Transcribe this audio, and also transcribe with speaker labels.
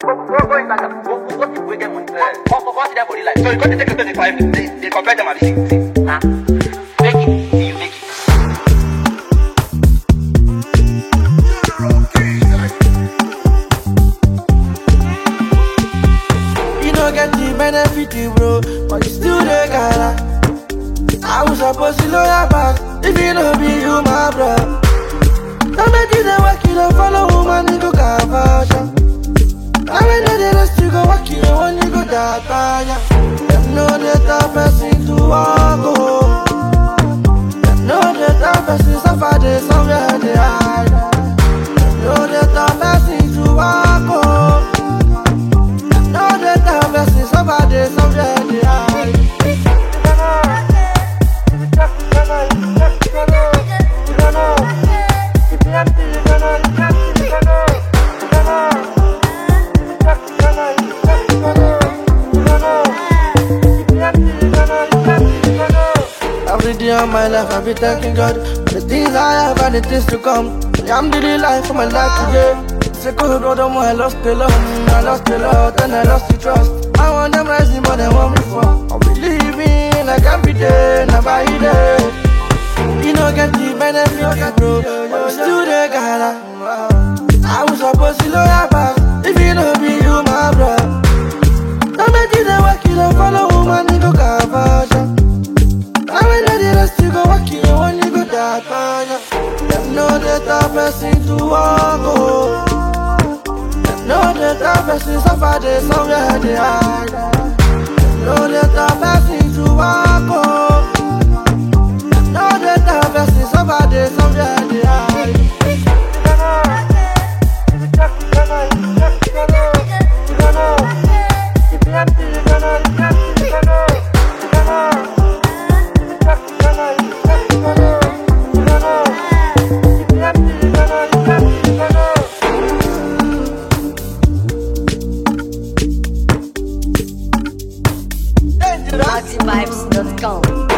Speaker 1: Go inside them. Go people wey get money. Go see them for real life. So you go to take your 25, they compare them and see. Nah. Make it, see you make it.
Speaker 2: You don't get the benefit, bro, but you still the guy. I was supposed to know your back if you know be you, my bro. Don't make it a work, you don't follow woman, you go cover. I mean, the rest you go walk you when you go that fire. Them know the tough person to walk, oh. Them know the tough person suffer the somewhere they hide. Them know the tough person to walk, oh. Them know the tough person suffer the somewhere they hide. Every day of my life I be thanking God for the things I have and the things to come. I'm the life for my life today. It's a cold road, I lost the love, I lost the lot and I lost the trust. I want them rising but they want me fall. I believe in like every day, never by day. You don't get the benefit, bro, but you still the guy. I was supposed to know your back if you know be you, my bro. Don't make it a work, you don't follow woman, you go cover. I mean, the rest you go walk you when you go that fire. Them know the tough person to walk, oh. Them know the tough person suffer the somewhere they hide. Them know the tough person to walk, oh. Them know the tough person suffer the somewhere they hide.
Speaker 3: Vibes.com